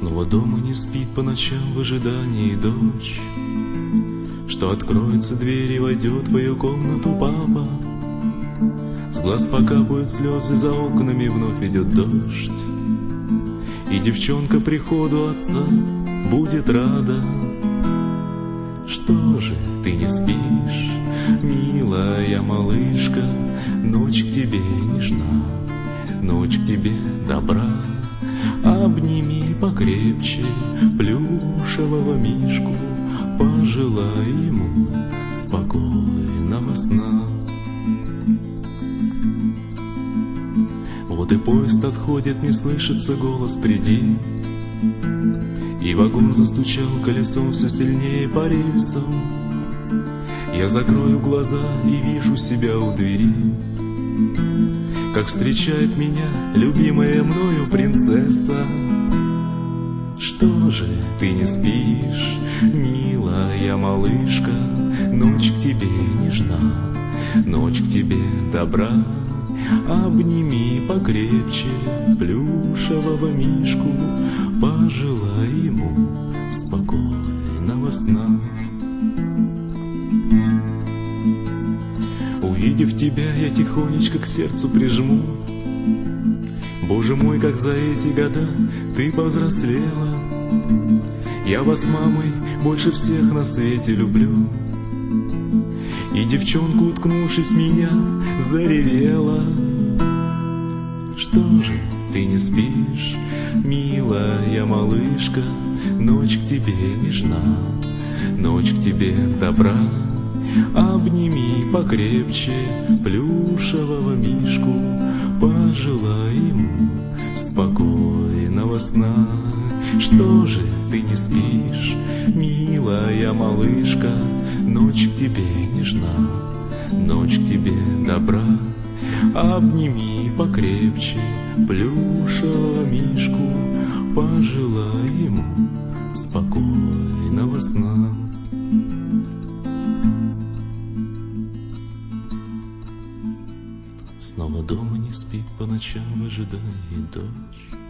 Снова дома не спит по ночам в ожидании дочь, что откроется дверь и войдет в ее комнату папа. С глаз покапают слезы, за окнами вновь идет дождь, и девчонка приходу отца будет рада. Что же ты не спишь, милая малышка? Ночь к тебе нежна, ночь к тебе добра. Обними покрепче плюшевого мишку, пожелай ему спокойного сна. Вот и поезд отходит, не слышится голос «приди», и вагон застучал колесом все сильнее по рельсам. Я закрою глаза и вижу себя у двери, как встречает меня любимая мною принцесса. Что же ты не спишь, милая малышка? Ночь к тебе нежна, ночь к тебе добра. Обними покрепче плюшевого мишку, пожелай ему спокойного сна. Увидев тебя, я тихонечко к сердцу прижму. Боже мой, как за эти года ты повзрослела. Я вас, мамой, больше всех на свете люблю. И девчонку, уткнувшись в меня, заревела. Что же ты не спишь, милая малышка? Ночь к тебе нежна, ночь к тебе добра. Обними покрепче плюшевого мишку, пожелай ему спокойного сна. Что же ты не спишь, милая малышка? Ночь к тебе нежна, ночь к тебе добра. Обними покрепче плюшевого мишку, пожелай ему спокойного сна. Снова дома не спит по ночам в ожидании дочь,